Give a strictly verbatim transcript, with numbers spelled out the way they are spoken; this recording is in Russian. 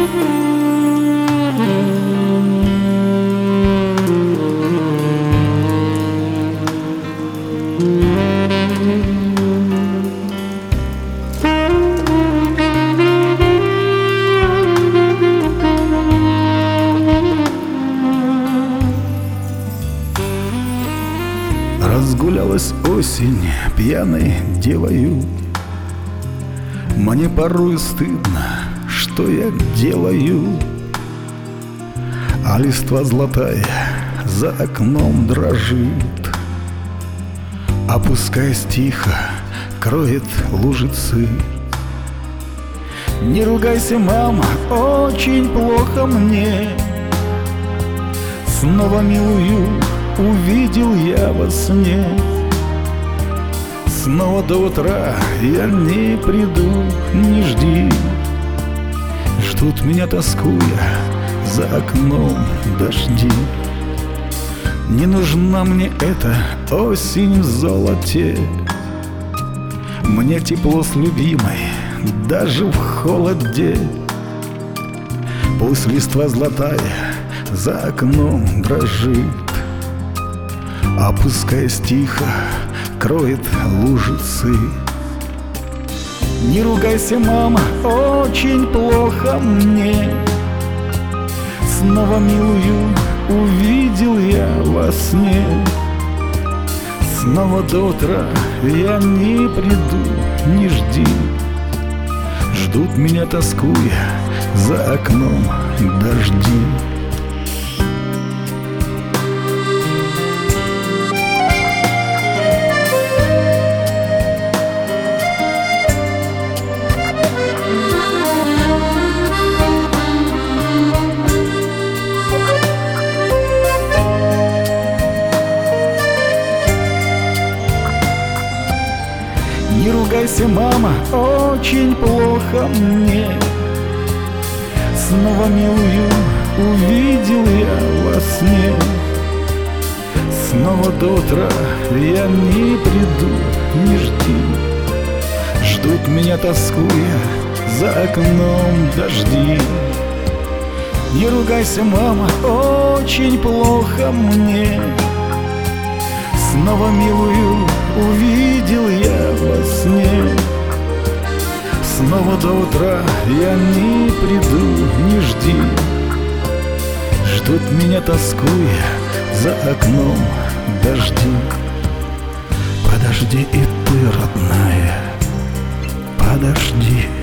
Разгулялась осень пьяной девою. Мне порою стыдно, что я делаю. А листва золотая за окном дрожит, опускаясь тихо, кроет лужицы. Не ругайся, мама, очень плохо мне. Снова милую увидел я во сне. Снова до утра я не приду, не жди. Ждут меня, тоскуя, за окном дожди. Не нужна мне эта осень в золоте. Мне тепло с любимой даже в холоде. Пусть листва золотая за окном дрожит, опускаясь тихо, кроет лужицы. Не ругайся, мама, очень плохо мне. Снова милую увидел я во сне. Снова до утра я не приду, не жди. Ждут меня, тоскуя, за окном дожди. Не ругайся, мама, очень плохо мне. Снова милую увидел я во сне. Снова до утра я не приду, не жди. Ждут меня, тоскуя, за окном дожди. Не ругайся, мама, очень плохо мне. Снова милую увидел я во сне. Снова до утра я не приду, не жди. Ждут меня, тоскуя, за окном дожди. Подожди и ты, родная, подожди.